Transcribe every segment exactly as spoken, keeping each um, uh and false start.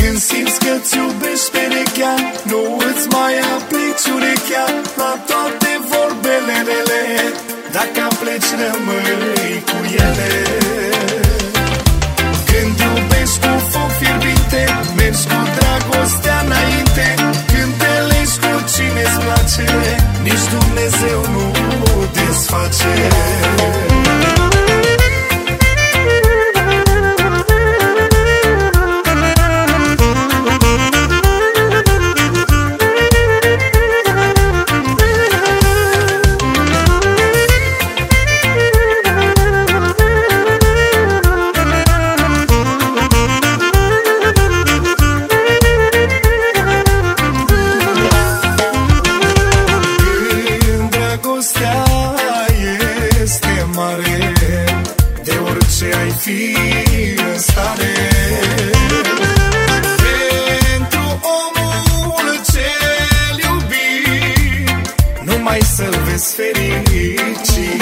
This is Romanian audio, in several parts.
Când simți că-ți iubești perechea, nu îți mai aplici urechea la toate vorbele rele. Dacă pleci, rămâi cu ele. Când iubești cu foc fierbinte, mergi cu dragostea înainte. Când te legi cu cine-ți place, nici Dumnezeu nu desface. De orice ai fi în stare, pentru omul ce-l iubi, numai să-l vezi fericit.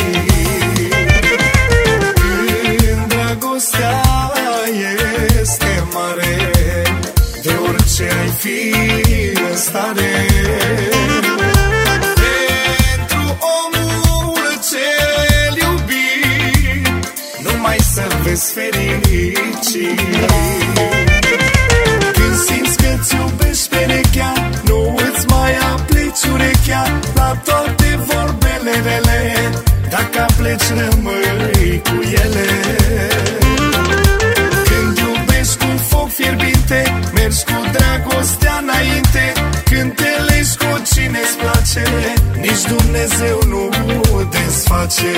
Când dragostea este mare, de orice ai fi în stare, să-l vezi fericit. Când simți că-ți iubești perechea, nu îți mai aplici urechea la toate vorbele rele. Dacă pleci, rămâi cu ele. Când iubești cu foc fierbinte, mergi cu dragostea înainte. Când te legi cu cine-ți place, nici Dumnezeu nu desface.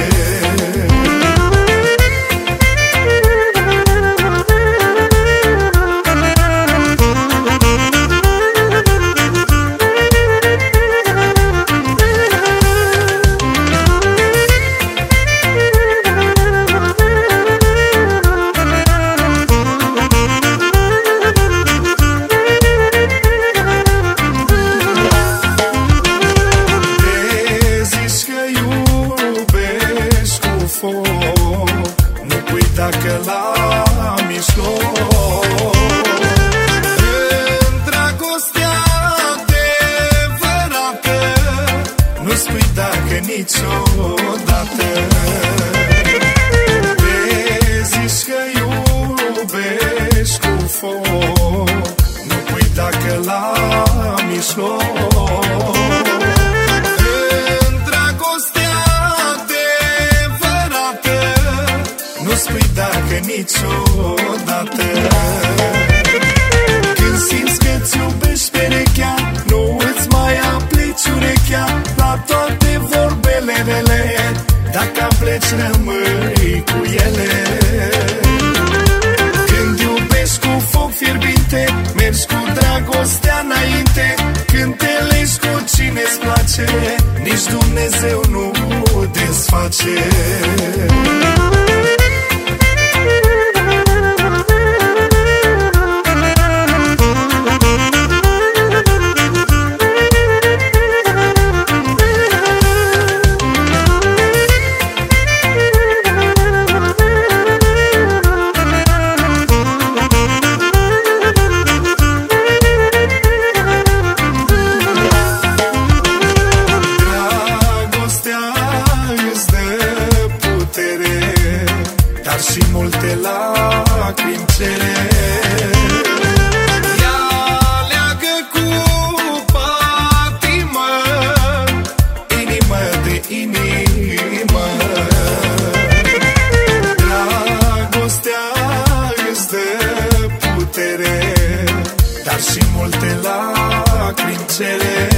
Nu uita că la mijloc, în dragostea adevărată, nu spui dacă niciodată. Te zici că iubești cu foc, nu uita că la mijloc, spui dacă niciodată. Când simți că-ți iubești perechea, nu îți mai aplici urechea la toate vorbele rele. Dacă pleci, rămâi cu ele. Când iubești cu foc fierbinte, mergi cu dragostea înainte. Când te legi cu cine-ți place, nici Dumnezeu nu desface. Dar și multe lacrimi cere. Ea leagă cu patimă, inimă de inimă. Dragostea îți dă putere, dar și multe lacrimi cere.